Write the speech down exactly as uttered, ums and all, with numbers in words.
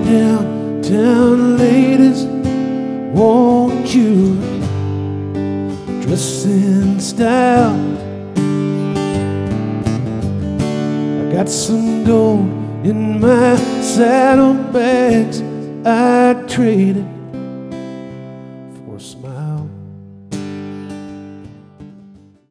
downtown ladies want you dress in style. I got some gold in my saddlebags I'd trade it